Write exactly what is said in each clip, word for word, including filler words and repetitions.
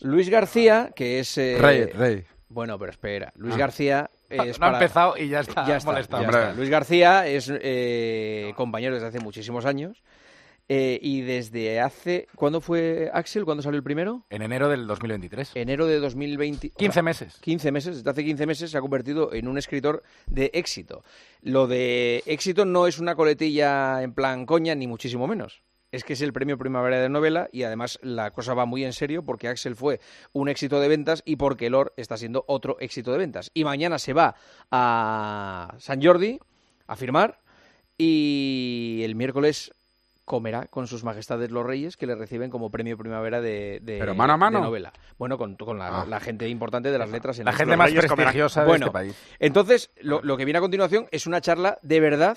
Luis García, que es... Eh... Rey, Rey. Bueno, pero espera. Luis ah. García... Es no para... ha empezado y ya está ya está, molestado. Ya está. Luis García es eh, compañero desde hace muchísimos años. Eh, y desde hace... ¿Cuándo fue Axel? ¿Cuándo salió el primero? En enero del dos mil veintitrés. Enero de dos mil veinte. quince o sea, meses. quince meses. Desde hace quince meses se ha convertido en un escritor de éxito. Lo de éxito no es una coletilla en plan coña, ni muchísimo menos. Es que es el premio Primavera de novela y además la cosa va muy en serio porque Axel fue un éxito de ventas y porque Lor está siendo otro éxito de ventas. Y mañana se va a San Jordi a firmar y el miércoles comerá con sus majestades los reyes que le reciben como premio Primavera de, de, ¿Pero mano a mano? de novela. Bueno, con, con la, ah. la gente importante de las letras. En la gente más prestigiosa de bueno, este país. Entonces, lo, lo que viene a continuación es una charla de verdad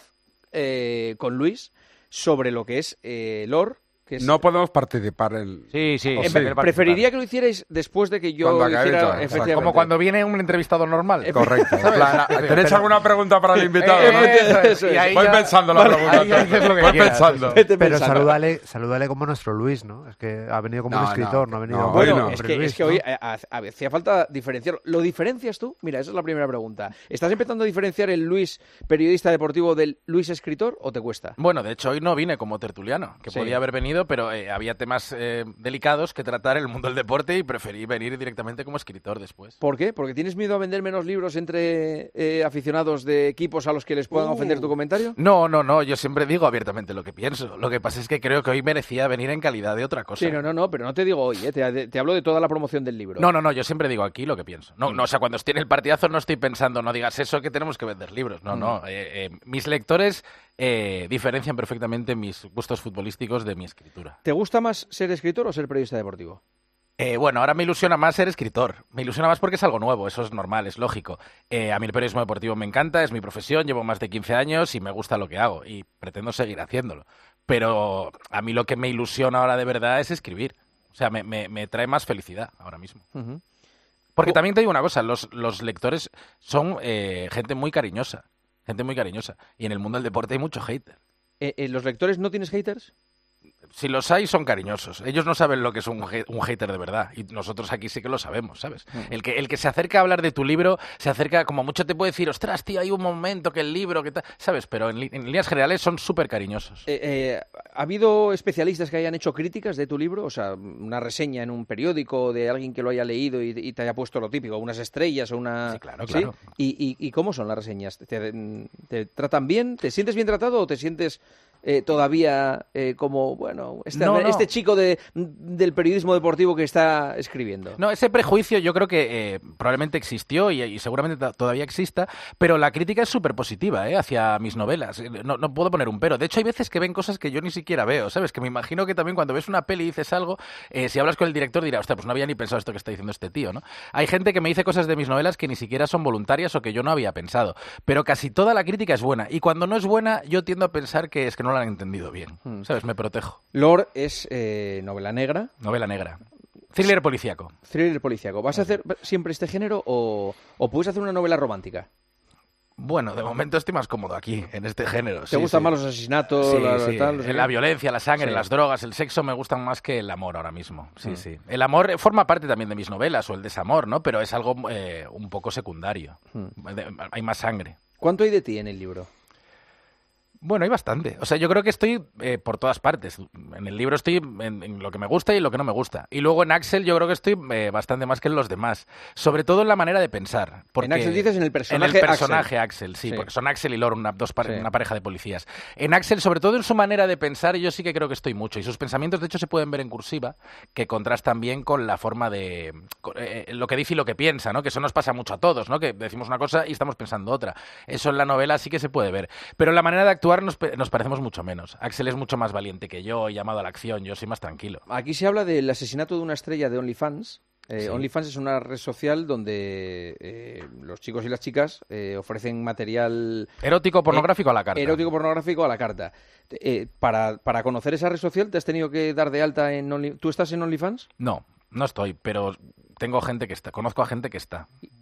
eh, con Luis sobre lo que es eh, Lor. Que es... No podemos participar en... Sí, sí. sí. Preferiría que lo hicierais después de que yo cuando hiciera... efectivamente. Como cuando viene un entrevistado normal. Correcto. Plan, ¿tenéis pero... alguna pregunta para el invitado? Eh, ¿no? eso es, eso es. Voy ya... pensando la vale, pregunta. Lo que Voy quieras, pensando. Pero pensando. salúdale, salúdale como nuestro Luis, ¿no? Es que ha venido como no, un escritor, no, no ha venido... No, como bueno, no. es que, Luis, es que ¿no? hoy hacía falta diferenciarlo. ¿Lo diferencias tú? Mira, esa es la primera pregunta. ¿Estás empezando a diferenciar el Luis periodista deportivo del Luis escritor o te cuesta? Bueno, de hecho hoy no vine como tertuliano, que sí. podía haber venido, pero eh, había temas eh, delicados que tratar en el mundo del deporte y preferí venir directamente como escritor después. ¿Por qué? ¿Porque tienes miedo a vender menos libros entre eh, aficionados de equipos a los que les puedan uh. ofender tu comentario? No, no, no, yo siempre digo abiertamente lo que pienso. Lo que pasa es que creo que hoy merecía venir en calidad de otra cosa. Sí, no, no, no, pero no te digo hoy, ¿eh? te, te hablo de toda la promoción del libro. No, no, no, yo siempre digo aquí lo que pienso. No, no, o sea, cuando estoy en el partidazo no estoy pensando, no digas eso que tenemos que vender libros. No, mm. no, eh, eh, mis lectores eh, diferencian perfectamente mis gustos futbolísticos de mi escritura. ¿Te gusta más ser escritor o ser periodista deportivo? Eh, bueno, ahora me ilusiona más ser escritor. Me ilusiona más porque es algo nuevo, eso es normal, es lógico. Eh, a mí el periodismo deportivo me encanta, es mi profesión, llevo más de quince años y me gusta lo que hago y pretendo seguir haciéndolo. Pero a mí lo que me ilusiona ahora de verdad es escribir. O sea, me, me, me trae más felicidad ahora mismo. Uh-huh. Porque oh. también te digo una cosa, los, los lectores son eh, gente muy cariñosa, gente muy cariñosa. Y en el mundo del deporte hay mucho hater. Eh, eh, ¿Los lectores no tienes haters? Si los hay, son cariñosos. Ellos no saben lo que es un, un hater de verdad. Y nosotros aquí sí que lo sabemos, ¿sabes? Mm. El que, el que se acerca a hablar de tu libro, se acerca, como mucho te puede decir, ostras, tío, hay un momento que el libro, que tal, ¿sabes? Pero en, en líneas generales son súper cariñosos. Eh, eh, ¿Ha habido especialistas que hayan hecho críticas de tu libro? O sea, una reseña en un periódico de alguien que lo haya leído y, y te haya puesto lo típico, unas estrellas o una... Sí, claro, claro. ¿Sí? ¿Y, y, ¿Y cómo son las reseñas? ¿Te, te tratan bien? ¿Te sientes bien tratado o te sientes... Eh, todavía eh, como, bueno, este, no, no. este chico de, del periodismo deportivo que está escribiendo? No, ese prejuicio yo creo que eh, probablemente existió y, y seguramente todavía exista, pero la crítica es súper positiva eh, hacia mis novelas. No, no puedo poner un pero. De hecho, hay veces que ven cosas que yo ni siquiera veo, ¿sabes? Que me imagino que también cuando ves una peli y dices algo, eh, si hablas con el director dirá, hostia, pues no había ni pensado esto que está diciendo este tío, ¿no? Hay gente que me dice cosas de mis novelas que ni siquiera son voluntarias o que yo no había pensado, pero casi toda la crítica es buena y cuando no es buena yo tiendo a pensar que es que no la han entendido bien, ¿sabes? Me protejo. Lor es eh, novela negra. Novela negra. Thriller policíaco. Thriller policíaco. ¿Vas a hacer siempre este género o, o puedes hacer una novela romántica? Bueno, de momento estoy más cómodo aquí, en este género. ¿Te sí, gustan sí. más los asesinatos? Sí, la, sí. Tal, no sé la violencia, la sangre, sí. las drogas, el sexo me gustan más que el amor ahora mismo. Sí, mm. sí. El amor forma parte también de mis novelas, o el desamor, ¿no? Pero es algo eh, un poco secundario. Mm. Hay más sangre. ¿Cuánto hay de ti en el libro? Bueno, hay bastante. O sea, yo creo que estoy eh, por todas partes. En el libro estoy en, en lo que me gusta y en lo que no me gusta. Y luego en Axel yo creo que estoy eh, bastante más que en los demás. Sobre todo en la manera de pensar. En Axel dices en el personaje En el personaje Axel, Axel sí, sí. Porque son Axel y Lor, una, dos pare- sí. una pareja de policías. En Axel, sobre todo en su manera de pensar, yo sí que creo que estoy mucho. Y sus pensamientos, de hecho, se pueden ver en cursiva, que contrastan bien con la forma de... Eh, lo que dice y lo que piensa, ¿no? Que eso nos pasa mucho a todos, ¿no? Que decimos una cosa y estamos pensando otra. Eso en la novela sí que se puede ver. Pero en la manera de actuar nos, nos parecemos mucho menos. Axel es mucho más valiente que yo, llamado a la acción, yo soy más tranquilo. Aquí se habla del asesinato de una estrella de OnlyFans. Eh, sí. OnlyFans es una red social donde eh, los chicos y las chicas eh, ofrecen material... Erótico pornográfico eh, a la carta. Erótico pornográfico a la carta. Eh, para, para conocer esa red social, ¿te has tenido que dar de alta en Only... ¿Tú estás en OnlyFans? No, no estoy, pero tengo gente que está. Conozco a gente que está.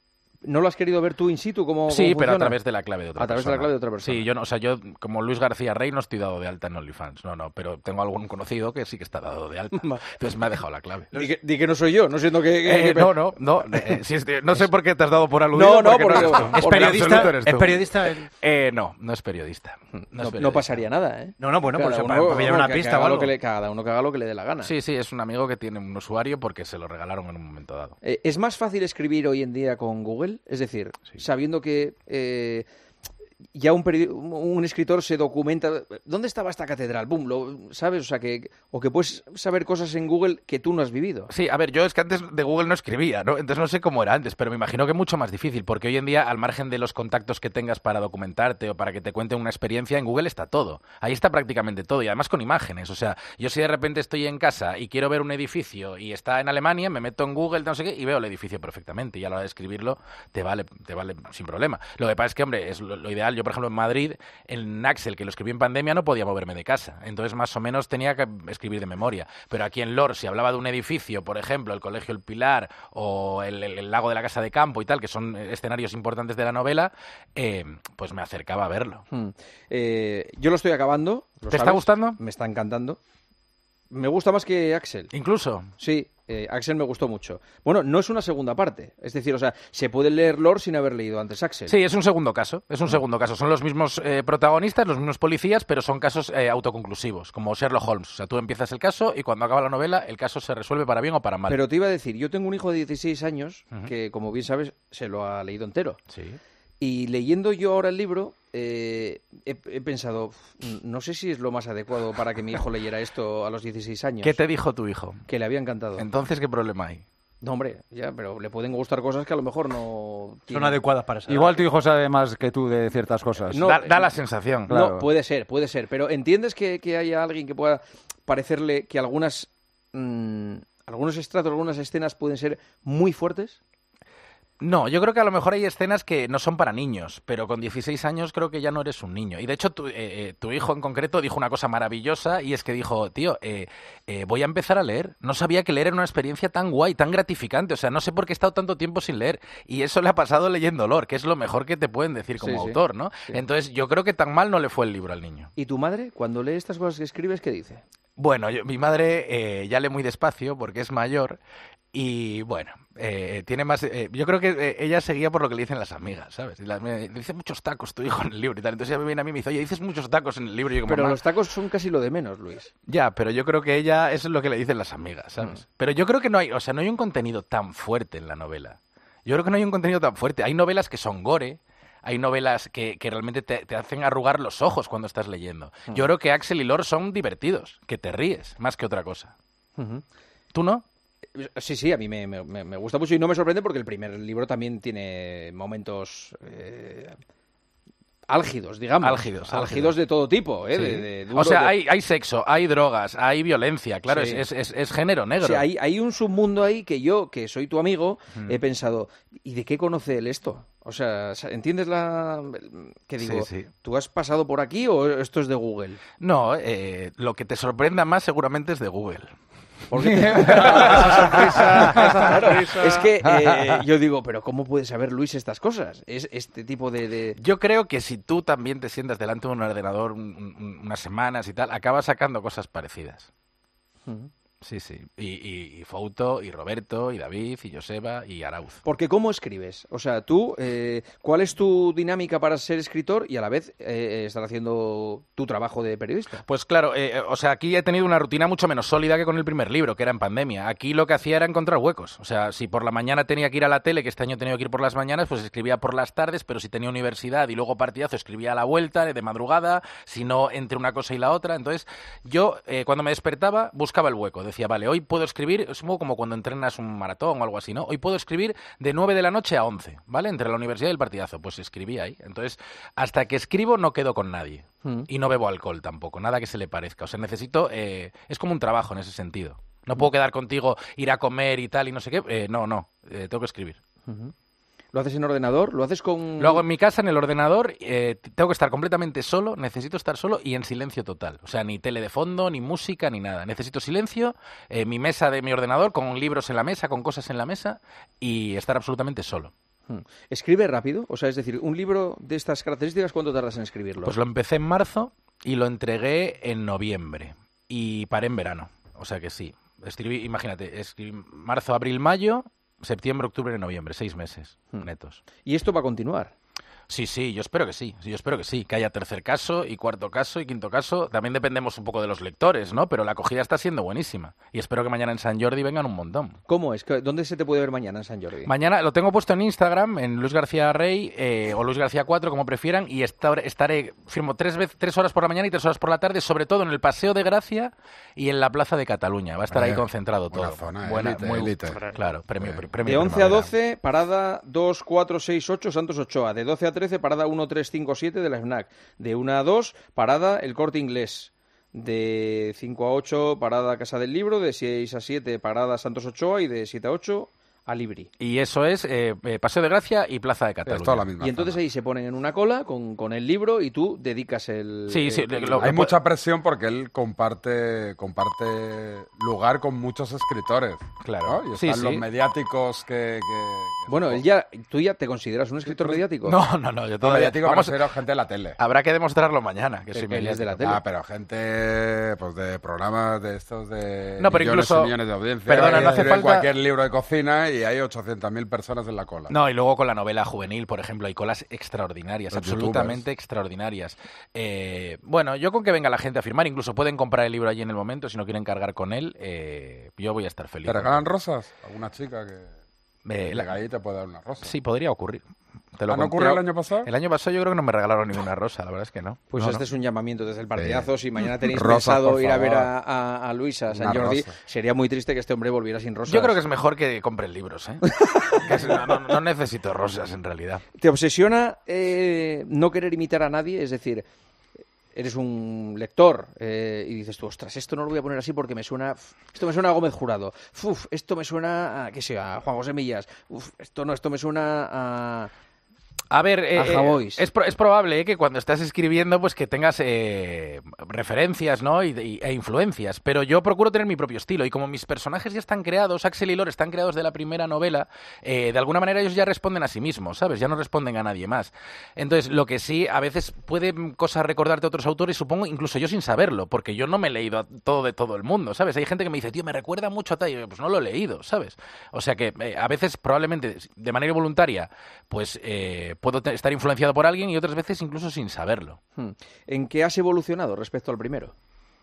¿No lo has querido ver tú in situ? ¿Cómo, sí, cómo pero funciona? a través de la clave de otra A través persona. de la clave de otra persona. Sí, yo no, o sea, yo como Luis García Rey no estoy dado de alta en OnlyFans, no, no, pero tengo algún conocido que sí que está dado de alta. Entonces me ha dejado la clave. Di que, di que no soy yo, no siendo que... que, Eh, que- no, no, no, eh, si es de- no sé por qué te has dado por aludido. No, no, porque porque- eres tú. porque- ¿Es Porque En absoluto periodista? eres tú. ¿Es periodista? el- Eh, no, no es periodista. No, es No, periodista. no pasaría nada, ¿eh? No, no, bueno, Cada pues uno- para, para pillar vamos, una que- que pista haga o lo algo. que le- Cada uno que haga lo que le dé la gana. Sí, sí, es un amigo que tiene un usuario porque se lo regalaron en un momento dado. Eh, ¿Es más fácil escribir hoy en día con Google? Es decir, Sí. sabiendo que eh, ya un, peri- un escritor se documenta... ¿Dónde estaba esta catedral? Boom, lo, ¿sabes? O sea, que, o que puedes saber cosas en Google que tú no has vivido. Sí, a ver, yo es que antes de Google no escribía, ¿no? Entonces no sé cómo era antes, pero me imagino que mucho más difícil, porque hoy en día, al margen de los contactos que tengas para documentarte o para que te cuenten una experiencia, en Google está todo. Ahí está prácticamente todo, y además con imágenes. O sea, yo si de repente estoy en casa y quiero ver un edificio y está en Alemania, me meto en Google, no sé qué, y veo el edificio perfectamente. Y a la hora de escribirlo, te vale, te vale sin problema. Lo que pasa es que, hombre, es lo, lo ideal. Yo, por ejemplo, en Madrid, en Axel, que lo escribí en pandemia, no podía moverme de casa. Entonces, más o menos, tenía que escribir de memoria. Pero aquí en Lor, si hablaba de un edificio, por ejemplo, el Colegio El Pilar o el, el- el lago de la Casa de Campo y tal, que son escenarios importantes de la novela, eh, pues me acercaba a verlo. Hmm. Eh, yo lo estoy acabando. ¿lo ¿Te está sabes? gustando? Me está encantando. Me gusta más que Axel. Incluso. Sí, eh, Axel me gustó mucho. Bueno, no es una segunda parte. Es decir, o sea, se puede leer Lore sin haber leído antes Axel. Sí, es un segundo caso. Es un segundo caso. Son los mismos eh, protagonistas, los mismos policías, pero son casos eh, autoconclusivos, como Sherlock Holmes. O sea, tú empiezas el caso y cuando acaba la novela, el caso se resuelve para bien o para mal. Pero te iba a decir, yo tengo un hijo de dieciséis años Ujú. que, como bien sabes, se lo ha leído entero. Sí. Y leyendo yo ahora el libro, eh, he, he pensado, "Uf, no sé si es lo más adecuado para que mi hijo leyera esto a los dieciséis años. ¿Qué te dijo tu hijo? Que le había encantado. Entonces, ¿qué problema hay? No, hombre, ya, pero le pueden gustar cosas que a lo mejor no... Son tienen. adecuadas para esa Igual edad. tu hijo sabe más que tú de ciertas cosas. No, da, da la sensación. claro. No, puede ser, puede ser. Pero ¿entiendes que, que haya alguien que pueda parecerle que algunas... mm, algunos estratos, algunas escenas pueden ser muy fuertes? No, yo creo que a lo mejor hay escenas que no son para niños, pero con dieciséis años creo que ya no eres un niño. Y de hecho, tu, eh, eh, tu hijo en concreto dijo una cosa maravillosa y es que dijo, tío, eh, eh, voy a empezar a leer. No sabía que leer era una experiencia tan guay, tan gratificante. O sea, no sé por qué he estado tanto tiempo sin leer. Y eso le ha pasado leyendo Lore, que es lo mejor que te pueden decir como Sí, sí. autor, ¿no? Sí. Entonces, yo creo que tan mal no le fue el libro al niño. ¿Y tu madre, cuando lee estas cosas que escribes, qué dice? Bueno, yo- mi madre eh, ya lee muy despacio porque es mayor y bueno, eh, tiene más... eh, yo creo que eh, ella seguía por lo que le dicen las amigas, ¿sabes? Y las- me dice muchos tacos tu hijo en el libro y tal. Entonces ella me viene a mí y me dice, oye, dices muchos tacos en el libro. Y yo como, Pero "Mamá". los tacos son casi lo de menos, Luis. Ya, pero yo creo que ella, eso es lo que le dicen las amigas, ¿sabes? Pero yo creo que no hay, o sea, no hay un contenido tan fuerte en la novela. Yo creo que no hay un contenido tan fuerte. Hay novelas que son gore, hay novelas que, que realmente te, te hacen arrugar los ojos cuando estás leyendo. Yo creo que Axel y Lore son divertidos, que te ríes, más que otra cosa. Ujú. ¿Tú no? Sí, sí, a mí me, me- me gusta mucho y no me sorprende porque el primer libro también tiene momentos eh, álgidos, digamos. Álgidos, álgidos. Álgidos de todo tipo, ¿eh? Sí. De- de O duro, sea, de- hay, hay sexo, hay drogas, hay violencia, claro, Sí. es, es, es- es género negro. O sea, hay, hay un submundo ahí que yo, que soy tu amigo, Mm. he pensado, ¿y de qué conoce él esto? O sea, ¿entiendes la... que digo, Sí, sí. ¿tú has pasado por aquí o esto es de Google? No, eh, lo que te sorprenda más seguramente es de Google. Porque te- esa sorpresa, esa sorpresa. Es que eh, yo digo, pero ¿cómo puede saber Luis estas cosas? Es este tipo de... de- Yo creo que si tú también te sientas delante de un ordenador un- un- unas semanas y tal, acabas sacando cosas parecidas. Ujú. Sí, sí. Y, y, y Fouto, y Roberto, y David, y Joseba, y Arauz. Porque ¿cómo escribes? O sea, tú, eh, ¿cuál es tu dinámica para ser escritor y a la vez eh, estar haciendo tu trabajo de periodista? Pues claro, eh, o sea, aquí he tenido una rutina mucho menos sólida que con el primer libro, que era en pandemia. Aquí lo que hacía era encontrar huecos. O sea, si por la mañana tenía que ir a la tele, que este año he tenido que ir por las mañanas, pues escribía por las tardes, pero si tenía universidad y luego partidazo, escribía a la vuelta, de madrugada, si no, entre una cosa y la otra. Entonces, yo, eh, cuando me despertaba, buscaba el hueco. Decía, vale, hoy puedo escribir, es un poco como cuando entrenas un maratón o algo así, ¿no? Hoy puedo escribir de nueve de la noche a once, ¿vale? Entre la universidad y el partidazo. Pues escribía ahí. Entonces, hasta que escribo no quedo con nadie. Mm. Y no bebo alcohol tampoco, nada que se le parezca. O sea, necesito... eh, es como un trabajo en ese sentido. No puedo quedar contigo, ir a comer y tal y no sé qué. Eh, no, no, eh, tengo que escribir. Ujú. ¿Lo haces en ordenador? ¿Lo haces con...? Lo hago en mi casa, en el ordenador, eh, tengo que estar completamente solo, necesito estar solo y en silencio total. O sea, ni tele de fondo, ni música, ni nada. Necesito silencio, eh, mi mesa de mi ordenador, con libros en la mesa, con cosas en la mesa y estar absolutamente solo. ¿Escribe rápido? O sea, es decir, un libro de estas características, ¿cuánto tardas en escribirlo? Pues lo empecé en marzo y lo entregué en noviembre y paré en verano. O sea que sí. Escribí, imagínate, escribí marzo, abril, mayo, septiembre, octubre, noviembre, seis meses hmm. netos. ¿Y esto va a continuar? Sí, sí, yo espero que sí, yo espero que sí, que haya tercer caso y cuarto caso y quinto caso. También dependemos un poco de los lectores, ¿no? Pero la acogida está siendo buenísima y espero que mañana en San Jordi vengan un montón. ¿Cómo es? ¿Dónde se te puede ver mañana en San Jordi? Mañana lo tengo puesto en Instagram, en Luis García Rey eh, o Luis García cuatro, como prefieran, y estaré, estaré firmo tres, veces, tres horas por la mañana y tres horas por la tarde, sobre todo en el Paseo de Gracia y en la Plaza de Cataluña. Va a estar eh, ahí concentrado buena todo. Zona, buena élite, muy élite. Claro, premio, Bien. premio de once primavera. a doce, parada dos, cuatro, seis, ocho, Santos Ochoa. De doce a trece, parada uno, tres, cinco, siete de la FNAC. De una a dos, parada El Corte Inglés. De cinco a ocho, parada Casa del Libro. De seis a siete, parada Santos Ochoa. Y de siete a ocho, Alibri. Y eso es eh, Paseo de Gracia y Plaza de Cataluña. Es toda la misma y entonces zona. Ahí se ponen en una cola con, con el libro y tú dedicas el... Sí, sí. el, Lo, Hay lo, mucha presión porque él comparte comparte lugar con muchos escritores. Claro. ¿no? Y Sí, están sí. los mediáticos que... que, que Bueno, él ya, ¿tú ya te consideras un escritor mediático? No, no, no. Yo No, todavía... mediático Vamos, me refiero a gente de la tele. habrá que demostrarlo mañana. Que Pero soy que él es de la mediático. tele. Ah, pero gente pues de programas de estos de No, pero millones incluso- y millones de audiencia. Perdona, que no hace escriben falta- cualquier libro de cocina y hay ochocientas mil personas en la cola. No, y luego con la novela juvenil, por ejemplo, hay colas extraordinarias, Los absolutamente youtubers. extraordinarias. Eh, bueno, yo con que venga la gente a firmar, incluso pueden comprar el libro allí en el momento, si no quieren cargar con él, eh, yo voy a estar feliz. ¿Te regalan rosas? ¿Alguna chica que Eh, la- llega ahí y te puede dar una rosa? Sí, podría ocurrir. Te lo ¿Ah, no conté- ocurrió el año pasado? El año pasado yo creo que no me regalaron ninguna rosa, la verdad es que no. Pues No, este no. es un llamamiento desde el partidazo. Si mañana tenéis Rosas, pensado por ir a ver favor. a, a, a Luis a San Una Jordi, rosa. sería muy triste que este hombre volviera sin rosas. Yo creo que es mejor que compren libros, ¿eh? Que es- no, no- no necesito rosas, en realidad. ¿Te obsesiona eh, no querer imitar a nadie? Es decir, eres un lector eh, y dices tú, ostras, esto no lo voy a poner así porque me suena... Esto me suena a Gómez Jurado. Uf, esto me suena a, qué sé, a Juan José Millas. Uf, esto no, esto me suena a... A ver, eh, A Javois. eh, es, pro- es probable eh, que cuando estás escribiendo pues que tengas eh, referencias, ¿no? y, y- e influencias, pero yo procuro tener mi propio estilo y como mis personajes ya están creados, Axel y Lore están creados de la primera novela, eh, de alguna manera ellos ya responden a sí mismos, ¿sabes? Ya no responden a nadie más. Entonces, lo que sí, a veces puede mm, cosas recordarte a otros autores, supongo, incluso yo sin saberlo, porque yo no me he leído a todo de todo el mundo, ¿sabes? Hay gente que me dice, tío, me recuerda mucho a tal, y yo, pues no lo he leído, ¿sabes? O sea que eh, a veces probablemente de manera involuntaria, pues eh, puedo te- estar influenciado por alguien y otras veces incluso sin saberlo. Hmm. ¿En qué has evolucionado respecto al primero?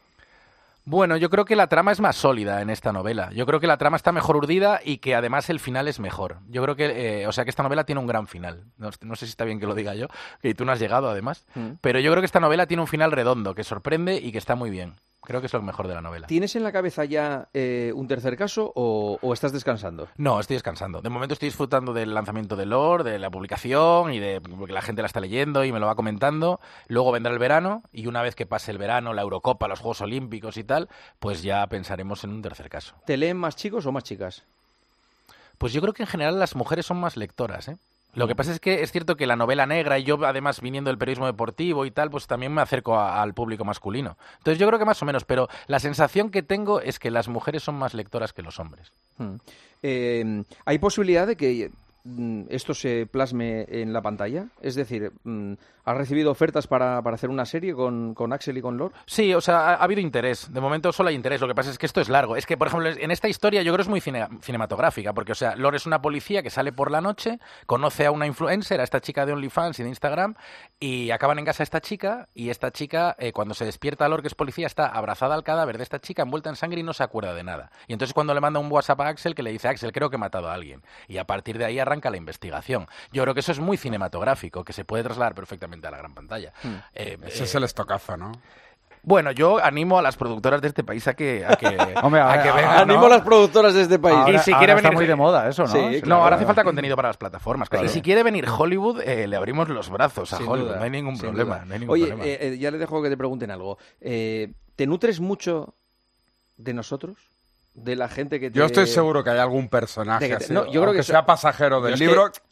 Bueno, yo creo que la trama es más sólida en esta novela. Yo creo que la trama está mejor urdida y que además el final es mejor. Yo creo que, eh, o sea, que esta novela tiene un gran final. No, no sé si está bien que lo diga yo, que tú no has llegado además, Mm. pero yo creo que esta novela tiene un final redondo, que sorprende y que está muy bien. Creo que es lo mejor de la novela. ¿Tienes en la cabeza ya eh, un tercer caso o, o estás descansando? No, estoy descansando. De momento estoy disfrutando del lanzamiento de Lore, de la publicación y de que la gente la está leyendo y me lo va comentando. Luego vendrá el verano y una vez que pase el verano, la Eurocopa, los Juegos Olímpicos y tal, pues ya pensaremos en un tercer caso. ¿Te leen más chicos o más chicas? Pues yo creo que en general las mujeres son más lectoras, ¿eh? Lo que pasa es que es cierto que la novela negra y yo además viniendo del periodismo deportivo y tal, pues también me acerco a- al público masculino. Entonces yo creo que más o menos, pero la sensación que tengo es que las mujeres son más lectoras que los hombres. Hmm. Eh, ¿Hay posibilidad de que mm, esto se plasme en la pantalla? Es decir, mm, ¿has recibido ofertas para, para hacer una serie con, con Axel y con Lore? Sí, o sea, ha, ha habido interés. De momento solo hay interés. Lo que pasa es que esto es largo. Es que, por ejemplo, en esta historia yo creo que es muy cine- cinematográfica, porque, o sea, Lore es una policía que sale por la noche, conoce a una influencer, a esta chica de OnlyFans y de Instagram, y acaban en casa de esta chica, y esta chica, eh, cuando se despierta Lore, que es policía, está abrazada al cadáver de esta chica, envuelta en sangre y no se acuerda de nada. Y entonces cuando le manda un WhatsApp a Axel, que le dice, Axel, creo que he matado a alguien. Y a partir de ahí arranca la investigación. Yo creo que eso es muy cinematográfico, que se puede trasladar perfectamente a la gran pantalla. Eh, Ese eh, es el estocazo, ¿no? Bueno, yo animo a las productoras de este país a que, a que, Hombre, a ahora- que ahora vengan. Animo ¿no? a las productoras de este país. Y Ahora, si ahora quiere está venir- muy de moda eso, ¿no? Sí, No, claro. ahora hace falta contenido para las plataformas. claro. Claro. Y si quiere venir Hollywood, eh, le abrimos los brazos a Sin Hollywood. duda, no hay ningún sin problema. duda. No hay ningún Oye, problema. eh, eh, ya le dejo que te pregunten algo. Eh, ¿Te nutres mucho de nosotros? ¿De la gente que te... Yo estoy seguro que hay algún personaje De que te- así, no, yo creo aunque que sea eso- pasajero del Yo es que- libro, que,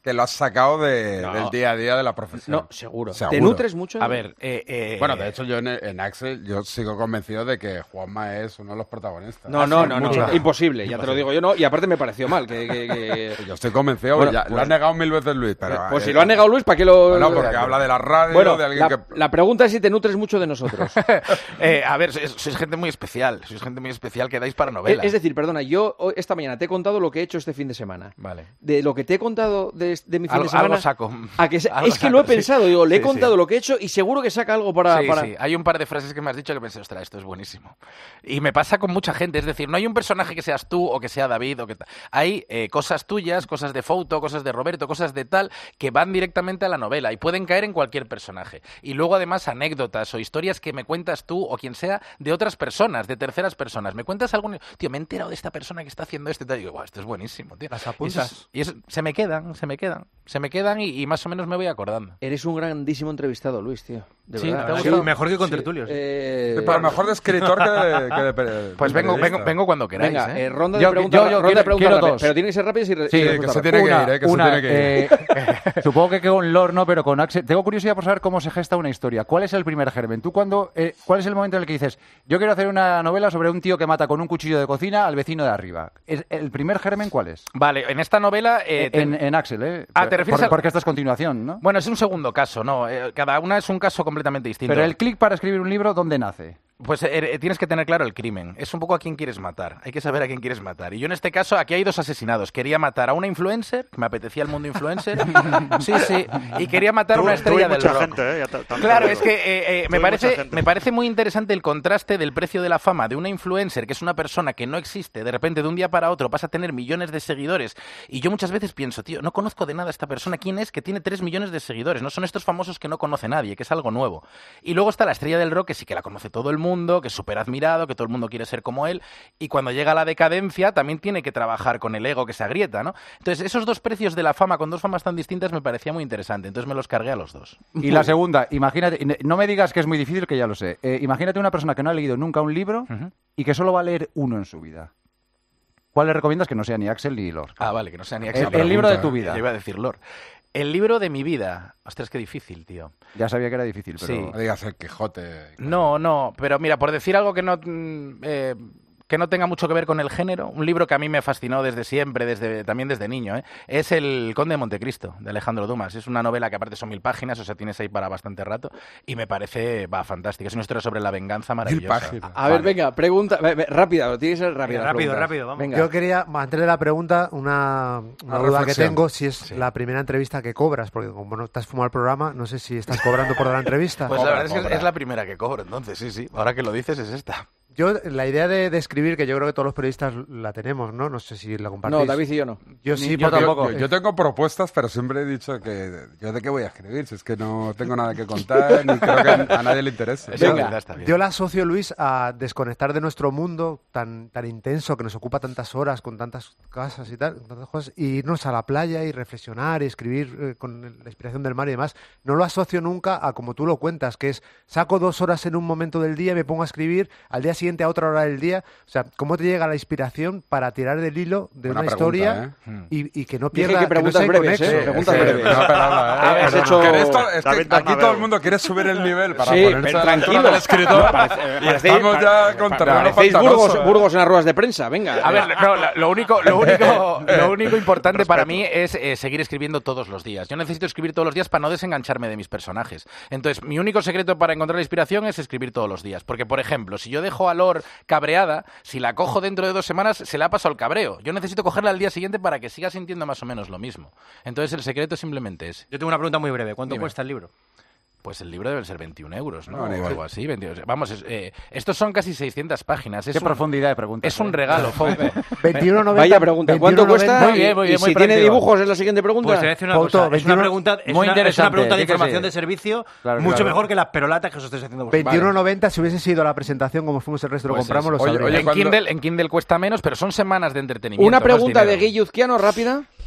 te lo has sacado de, No. del día a día de la profesión. No, seguro. Seguro. ¿Te nutres mucho? A ver, eh, eh, Bueno, de hecho, yo en, en Axel, yo sigo convencido de que Juanma es uno de los protagonistas. No, no, Ah, sí, no, no, mucho. imposible, ya te lo digo yo, no. Y aparte me pareció mal. Que, que- que- Yo estoy convencido, Bueno, ya, pues- lo ha negado mil veces Luis, pero... Pues si eh, lo ha negado Luis, ¿para qué lo...? Bueno, porque habla de la radio, Bueno, de alguien la, que... la pregunta es si te nutres mucho de nosotros. eh, a ver, sois, sois gente muy especial, sois gente muy especial que dais para es, novelas. es decir, perdona, yo hoy- esta mañana te he contado lo que he hecho este fin de semana. Vale. De lo que te he contado de, de mi fin Algo, de semana... algo saco. a que se- Algo es que saco, lo he sí. pensado, digo, le he Sí, contado sí. lo que he hecho y seguro que saca algo para... Sí, para- sí. Hay un par de frases que me has dicho que pensé, ostras, esto es buenísimo. Y me pasa con mucha gente, es decir, no hay un personaje que seas tú o que sea David o que tal. Hay eh, cosas tuyas, cosas de Fouto, cosas de Roberto, cosas de tal, que van directamente a la novela y pueden caer en cualquier personaje. Y luego además anécdotas o historias que me cuentas tú o quien sea de otras personas, de terceras personas. Me cuentas algún... Tío, me he enterado de esta persona que está haciendo esto y tal. Y digo, guau, esto es buenísimo, tío. Las Y eso apuntas. es- Y eso, se me quedan, se me quedan. Se me quedan y, y más o menos me voy acordando. Eres un grandísimo entrevistado, Luis, tío. De Sí, verdad. ¿te ha Sí, gustado? Mejor que con sí, tertulios. eh, Sí, pero mejor de escritor que de, que de peri- Pues vengo, periodista. vengo, vengo cuando queráis. Venga, ¿eh? eh, ronda de Yo- preguntas, yo- yo ronda quiero- de preguntas quiero rápidas, dos. pero tiene que ser rápidas y re- Sí, y que respuestas se rápidas. tiene que Una, ir, eh, que se una, tiene que ir. eh, supongo que con Lord no, pero con Axel. Tengo curiosidad por saber cómo se gesta una historia. ¿Cuál es el primer germen? ¿Tú cuando, eh, ¿Cuál es el momento en el que dices, yo quiero hacer una novela sobre un tío que mata con un cuchillo de cocina al vecino de arriba? ¿Es- ¿El primer germen cuál es? Vale, en esta novela... eh, te- En, en Axel, ¿eh? Ah, ¿te refieres Por- a- Porque esta es continuación, ¿no? Bueno, es un segundo caso, ¿no? Eh, cada una es un caso completamente distinto. Pero el clic para escribir un libro, ¿dónde nace? Pues eh, eh, tienes que tener claro el crimen. Es un poco a quién quieres matar. Hay que saber a quién quieres matar. Y yo en este caso, aquí hay dos asesinados. Quería matar a una influencer, que me apetecía el mundo influencer. Sí, sí. Y quería matar a una Tú- tú y estrella del mucha rock. gente, ¿eh? Ya te- también Claro, te es digo. que eh, eh, Tú me, y mucha parece, gente. me parece muy interesante el contraste del precio de la fama de una influencer, que es una persona que no existe, de repente de un día para otro pasa a tener millones de seguidores. Y yo muchas veces pienso, tío, no conozco de nada a esta persona. ¿Quién es que tiene tres millones de seguidores? No son estos famosos que no conoce nadie, que es algo nuevo. Y luego está la estrella del rock, que sí que la conoce todo el mundo, que es súper admirado, que todo el mundo quiere ser como él. Y cuando llega la decadencia, también tiene que trabajar con el ego que se agrieta, ¿no? Entonces, esos dos precios de la fama, con dos famas tan distintas, me parecía muy interesante. Entonces me los cargué a los dos. Y la segunda, imagínate, no me digas que es muy difícil, que ya lo sé. Eh, imagínate una persona que no ha leído nunca un libro Ujú. y que solo va a leer uno en su vida. ¿Cuál le recomiendas que no sea ni Axel ni Lord? Ah, vale, que no sea ni El, Axel. el Pregunta, libro de ¿eh? tu vida. Le iba a decir Lord. El libro de mi vida. Ostras, qué difícil, tío. Ya sabía que era difícil, pero... Sí. No digas el Quijote. No, no, pero mira, por decir algo que no... mm, eh, que no tenga mucho que ver con el género, un libro que a mí me fascinó desde siempre, desde también desde niño, ¿eh? Es El Conde de Montecristo, de Alejandro Dumas. Es una novela que aparte son mil páginas, o sea, tienes ahí para bastante rato, y me parece, va, fantástica. Es una historia sobre la venganza Mil maravillosa. páginas. A ver, venga, pregunta, ve- ve, rápida, tiene que ser rápida. Venga, las rápido, preguntas. rápido, vamos. Venga. Yo quería, antes de la pregunta, una, una Una duda que reflexión. tengo, si es Sí. la primera entrevista que cobras, porque como no te has fumado el programa, no sé si estás cobrando por la entrevista. Pues Cobra, la verdad es que cobra. es la primera que cobro, entonces, sí, sí. Ahora que lo dices es esta. Yo, la idea de, de escribir, que yo creo que todos los periodistas la tenemos, ¿no? No sé si la compartís. No, David y yo no. Yo sí, Ni- yo porque- tampoco. Yo, yo tengo propuestas, pero siempre he dicho que yo de qué voy a escribir, si es que no tengo nada que contar, ni creo que a, a nadie le interese. Esa Venga, verdad está bien. Yo la asocio, Luis, a desconectar de nuestro mundo tan, tan intenso, que nos ocupa tantas horas, con tantas casas y tal, tantas cosas, y irnos a la playa y reflexionar y escribir eh, con la inspiración del mar y demás. No lo asocio nunca a como tú lo cuentas, que es saco dos horas en un momento del día y me pongo a escribir, al día siguiente a otra hora del día. O sea, ¿cómo te llega la inspiración para tirar del hilo de Buena una pregunta, historia ¿eh? y, y que no Dije pierda que preguntas que no sea breves, inconexo? ¿eh? Preguntas Sí, breves. no, pero nada, ¿eh? Ah, has Pero hecho- que esto- es que David aquí Bernabéu. todo el mundo quiere subir el nivel para Sí, ponerse pero a la altura tranquilo. del escritor. Me parece- me y parece- estamos ya con terreno Parecéis pantanoso, Burgos, ¿eh? Burgos en las ruedas de prensa, venga. A ver, no, la- lo único, lo único, lo único importante para mí es eh, seguir escribiendo todos los días. Yo necesito escribir todos los días para no desengancharme de mis personajes. Entonces, mi único secreto para encontrar la inspiración es escribir todos los días. Porque, por ejemplo, si yo dejo a Lor cabreada, si la cojo dentro de dos semanas, se la ha pasado el cabreo. Yo necesito cogerla al día siguiente para que siga sintiendo más o menos lo mismo. Entonces, el secreto es simplemente ese. Yo tengo una pregunta muy breve. ¿Cuánto Dime. cuesta el libro? Pues el libro debe ser veintiún euros, ¿no? No, ni o mal. algo así. veinte Vamos, es, eh, estos son casi seiscientas páginas. Es Qué un- profundidad de preguntas. Es un ¿eh? regalo, Fouto. veintiuno noventa. Vaya pregunta. ¿Cuánto veintiuno noventa. cuesta? Muy bien, muy Y- bien, y muy si tiene práctico. dibujos es la siguiente pregunta. Pues te voy a decir una Fouto, cosa. Es una veintiuno pregunta, es muy una, es una interesante, pregunta de di que información sí. de servicio Claro, mucho claro. mejor que las perolatas que os estáis haciendo vosotros. veintiuno noventa, si hubiese sido la presentación como fuimos el resto, lo Pues compramos, eso. lo Oye, sabría. oye, en, ¿cuándo- Kindle, en Kindle cuesta menos, pero son semanas de entretenimiento. Una no es pregunta de dinero. Guille Uzquiano rápida.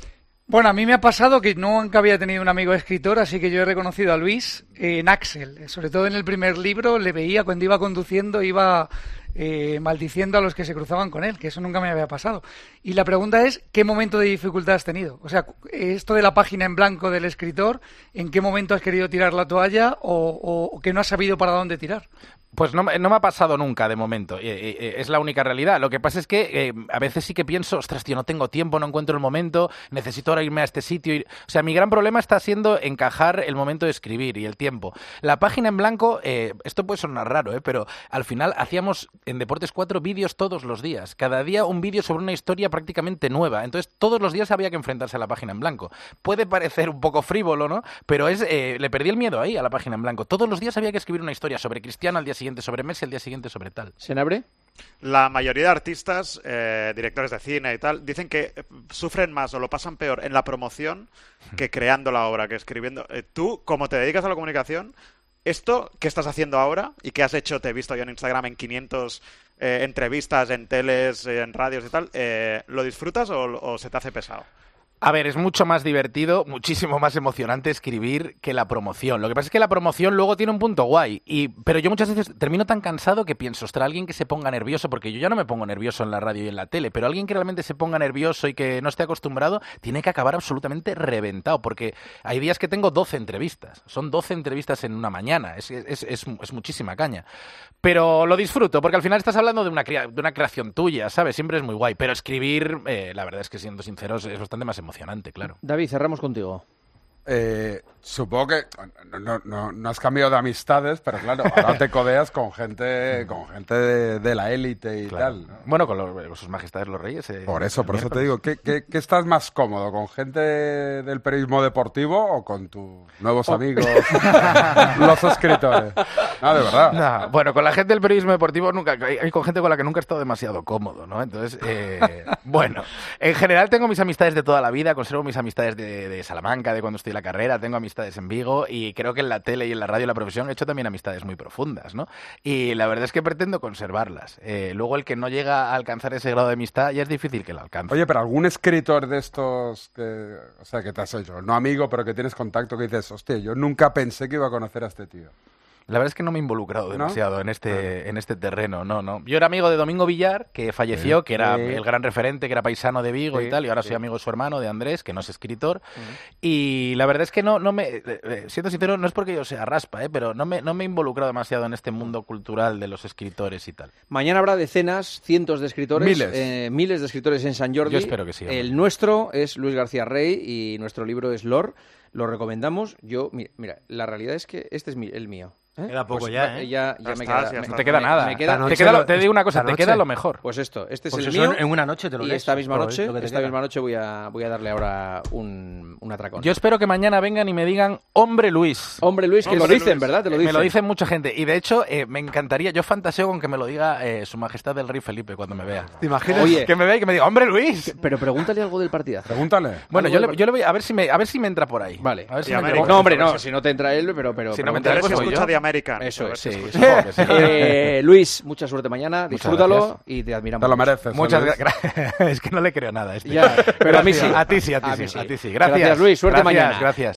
Bueno, a mí me ha pasado que nunca había tenido un amigo escritor, así que yo he reconocido a Luis en Axel. Sobre todo en el primer libro le veía cuando iba conduciendo, iba eh, maldiciendo a los que se cruzaban con él, que eso nunca me había pasado. Y la pregunta es, ¿qué momento de dificultad has tenido? O sea, esto de la página en blanco del escritor, ¿en qué momento has querido tirar la toalla o, o, o que no has sabido para dónde tirar? Pues no, no me ha pasado nunca, de momento. Eh, eh, es la única realidad. Lo que pasa es que eh, a veces sí que pienso, ostras, tío, no tengo tiempo, no encuentro el momento, necesito ahora irme a este sitio. Ir... O sea, mi gran problema está siendo encajar el momento de escribir y el tiempo. La página en blanco, eh, esto puede sonar raro, eh, pero al final hacíamos en Deportes cuatro vídeos todos los días. Cada día un vídeo sobre una historia prácticamente nueva. Entonces, todos los días había que enfrentarse a la página en blanco. Puede parecer un poco frívolo, ¿no? Pero es eh, le perdí el miedo ahí a la página en blanco. Todos los días había que escribir una historia sobre Cristiano al día siguiente, sobre Messi al día siguiente, sobre tal. ¿Senabre? La mayoría de artistas, eh, directores de cine y tal, dicen que sufren más o lo pasan peor en la promoción que creando la obra, que escribiendo. Eh, tú, como te dedicas a la comunicación, esto que estás haciendo ahora y que has hecho, te he visto yo en Instagram en quinientas eh, entrevistas, en teles, eh, en radios y tal, eh, ¿lo disfrutas o, o se te hace pesado? A ver, es mucho más divertido, muchísimo más emocionante escribir que la promoción. Lo que pasa es que la promoción luego tiene un punto guay, y pero yo muchas veces termino tan cansado que pienso, ostras, alguien que se ponga nervioso, porque yo ya no me pongo nervioso en la radio y en la tele, pero alguien que realmente se ponga nervioso y que no esté acostumbrado, tiene que acabar absolutamente reventado, porque hay días que tengo doce entrevistas, son doce entrevistas en una mañana, es, es, es, es muchísima caña. Pero lo disfruto, porque al final estás hablando de una, crea- de una creación tuya, ¿sabes? Siempre es muy guay, pero escribir, eh, la verdad es que siendo sinceros, es bastante más emocionante. Emocionante, claro. David, cerramos contigo. Eh, supongo que no, no, no, no has cambiado de amistades, pero claro, ahora te codeas con gente con gente de, de la élite y Claro. tal, ¿no? Bueno, con los, con sus majestades los reyes. Eh, Por eso, por eso te miércoles. digo, ¿qué, qué, qué estás más cómodo? ¿Con gente del periodismo deportivo o con tus nuevos amigos, los escritores? No, de verdad. No, bueno, con la gente del periodismo deportivo nunca, hay, hay con gente con la que nunca he estado demasiado cómodo, ¿no? Entonces, eh, bueno, en general tengo mis amistades de toda la vida, conservo mis amistades de, de Salamanca, de cuando estoy en la carrera, tengo amistades en Vigo y creo que en la tele y en la radio y la profesión he hecho también amistades muy profundas, ¿no? Y la verdad es que pretendo conservarlas. Eh, luego el que no llega a alcanzar ese grado de amistad ya es difícil que lo alcance. Oye, pero algún escritor de estos que, o sea, que te has hecho, no amigo, pero que tienes contacto, que dices, hostia, yo nunca pensé que iba a conocer a este tío. La verdad es que no me he involucrado ¿No? demasiado en este en este terreno, no, no. Yo era amigo de Domingo Villar, que falleció, Sí, que era sí. el gran referente, que era paisano de Vigo Sí, y tal, y ahora sí. soy amigo de su hermano, de Andrés, que no es escritor. Y la verdad es que no, no me, eh, eh, siendo sincero, no es porque yo sea raspa, eh, pero no me, no me he involucrado demasiado en este mundo cultural de los escritores y tal. Mañana habrá decenas, cientos de escritores. Miles. eh, miles de escritores en San Jordi. Yo espero que sí, hombre. El nuestro es Luis García Rey y nuestro libro es Lor. Lo recomendamos. Yo, mi- mira, la realidad es que este es mi- el mío. ¿eh? Queda poco Pues, ya, eh, ¿eh? Ya, ya Ya me estás, queda, ya me- estás. No te queda me- nada. me queda- Esta noche te, queda lo- lo- te digo una cosa, esta te queda noche. lo mejor. Pues esto, este es Pues el eso mío. en- en una noche te lo Y lees. esta misma Joder, noche, lo que te esta queda. misma noche voy a, voy a darle ahora un, un atracón. Yo espero que mañana vengan y me digan, hombre Luis. Hombre Luis, que Hombre lo dicen, Luis. ¿verdad? Te lo Eh, dicen. Me lo dicen mucha gente. Y de hecho, eh, me encantaría, yo fantaseo con que me lo diga eh, su majestad el rey Felipe cuando me vea. ¿Te imaginas? Oye, Que me vea y que me diga, hombre Luis. pero pregúntale algo del partidazo. Pregúntale. Bueno, Algo yo del le, yo le voy a ver si me a ver si me entra por ahí. Vale. A ver si Y me América. entra. No, hombre, no, si no te entra él, pero, pero Si no me pregúntale entra él, pues algo. voy escucha yo. de American. Eso A ver es. si Sí, escucha. supongo que sí. Eh, Luis, mucha suerte mañana. Muchas Disfrútalo gracias. y te admiramos. Te lo mucho. mereces. Muchas Luis. gracias. Es que no le creo nada a este. Ya, pero a mí sí. A ti sí, a ti A sí. mí sí. A ti sí. Gracias. Gracias, Luis. Suerte Gracias, mañana. Gracias.